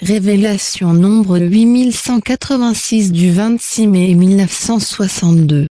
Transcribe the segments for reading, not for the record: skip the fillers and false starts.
Révélation nombre 8186 du 26 mai 1962.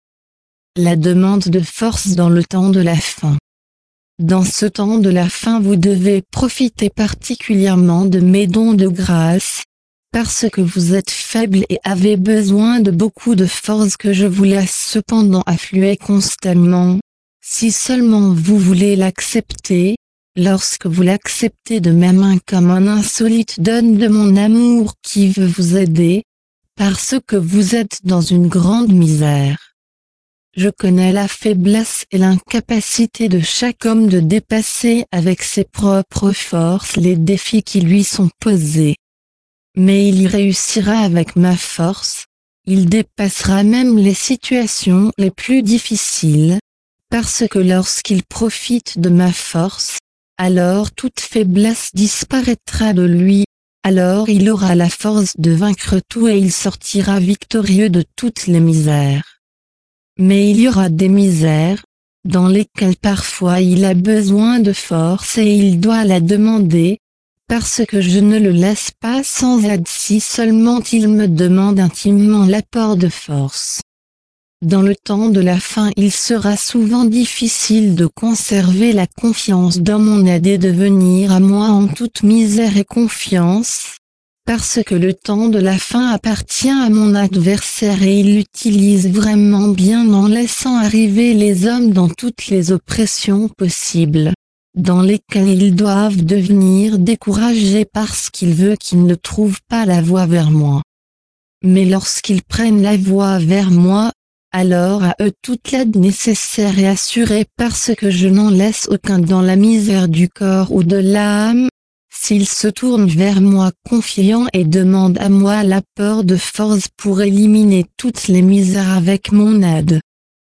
La demande de force dans le temps de la fin. Dans ce temps de la fin vous devez profiter particulièrement de mes dons de grâce, parce que vous êtes faible et avez besoin de beaucoup de force que je vous laisse cependant affluer constamment, si seulement vous voulez l'accepter. Lorsque vous l'acceptez de mes mains comme un insolite donne de mon amour qui veut vous aider, parce que vous êtes dans une grande misère. Je connais la faiblesse et l'incapacité de chaque homme de dépasser avec ses propres forces les défis qui lui sont posés. Mais il y réussira avec ma force, il dépassera même les situations les plus difficiles, parce que lorsqu'il profite de ma force, alors toute faiblesse disparaîtra de lui, alors il aura la force de vaincre tout et il sortira victorieux de toutes les misères. Mais il y aura des misères, dans lesquelles parfois il a besoin de force et il doit la demander, parce que je ne le laisse pas sans aide si seulement il me demande intimement l'apport de force. Dans le temps de la fin il sera souvent difficile de conserver la confiance dans mon aide et de venir à moi en toute misère et confiance, parce que le temps de la fin appartient à mon adversaire et il l'utilise vraiment bien en laissant arriver les hommes dans toutes les oppressions possibles, dans lesquelles ils doivent devenir découragés parce qu'il veut qu'ils ne trouvent pas la voie vers moi. Mais lorsqu'ils prennent la voie vers moi, alors à eux toute l'aide nécessaire est assurée parce que je n'en laisse aucun dans la misère du corps ou de l'âme, s'ils se tournent vers moi confiants et demandent à moi l'apport de force pour éliminer toutes les misères avec mon aide.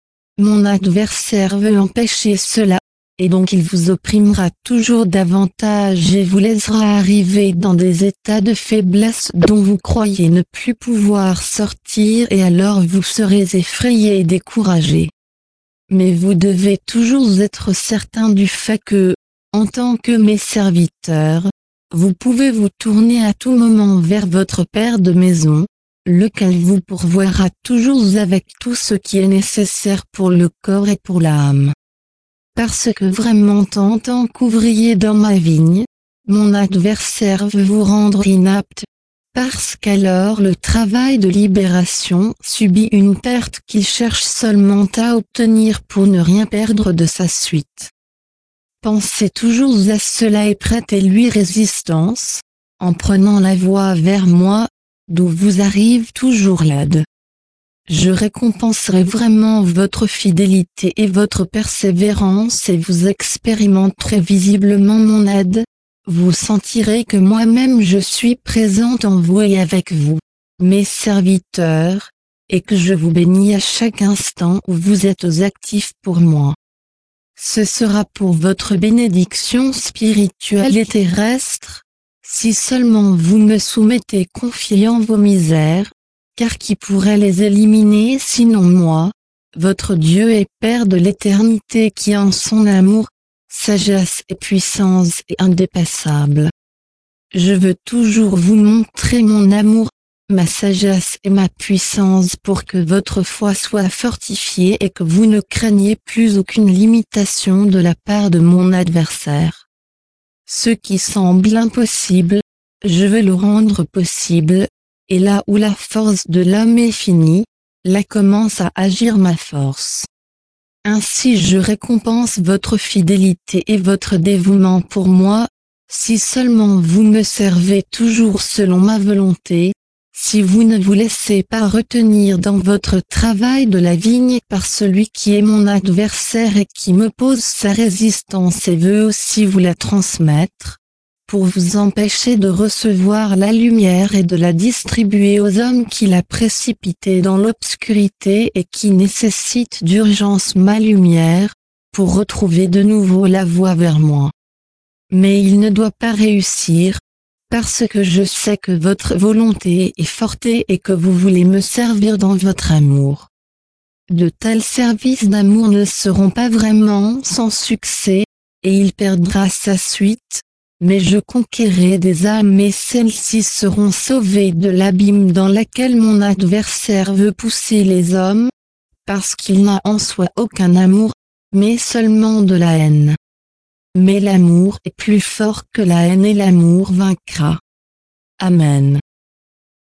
Mon adversaire veut empêcher cela, et donc il vous opprimera toujours davantage et vous laissera arriver dans des états de faiblesse dont vous croyez ne plus pouvoir sortir et alors vous serez effrayé et découragé. Mais vous devez toujours être certain du fait que, en tant que mes serviteurs, vous pouvez vous tourner à tout moment vers votre père de maison, lequel vous pourvoira toujours avec tout ce qui est nécessaire pour le corps et pour l'âme. Parce que vraiment en tant qu'ouvrier dans ma vigne, mon adversaire veut vous rendre inapte, parce qu'alors le travail de libération subit une perte qu'il cherche seulement à obtenir pour ne rien perdre de sa suite. Pensez toujours à cela et prêtez-lui résistance, en prenant la voie vers moi, d'où vous arrive toujours l'aide. Je récompenserai vraiment votre fidélité et votre persévérance et vous expérimenterez visiblement mon aide, vous sentirez que moi-même je suis présente en vous et avec vous, mes serviteurs, et que je vous bénis à chaque instant où vous êtes actifs pour moi. Ce sera pour votre bénédiction spirituelle et terrestre, si seulement vous me soumettez confiant vos misères, car qui pourrait les éliminer sinon moi, votre Dieu et Père de l'éternité qui en son amour, sagesse et puissance est indépassable. Je veux toujours vous montrer mon amour, ma sagesse et ma puissance pour que votre foi soit fortifiée et que vous ne craigniez plus aucune limitation de la part de mon adversaire. Ce qui semble impossible, je veux le rendre possible, et là où la force de l'homme est finie, là commence à agir ma force. Ainsi je récompense votre fidélité et votre dévouement pour moi, si seulement vous me servez toujours selon ma volonté, si vous ne vous laissez pas retenir dans votre travail de la vigne par celui qui est mon adversaire et qui me pose sa résistance et veut aussi vous la transmettre, pour vous empêcher de recevoir la lumière et de la distribuer aux hommes qui la précipitent dans l'obscurité et qui nécessitent d'urgence ma lumière, pour retrouver de nouveau la voie vers moi. Mais il ne doit pas réussir, parce que je sais que votre volonté est forte et que vous voulez me servir dans votre amour. De tels services d'amour ne seront pas vraiment sans succès, et il perdra sa suite, Mais je conquérai des âmes et celles-ci seront sauvées de l'abîme dans lequel mon adversaire veut pousser les hommes, parce qu'il n'a en soi aucun amour, mais seulement de la haine. Mais l'amour est plus fort que la haine et l'amour vaincra. Amen.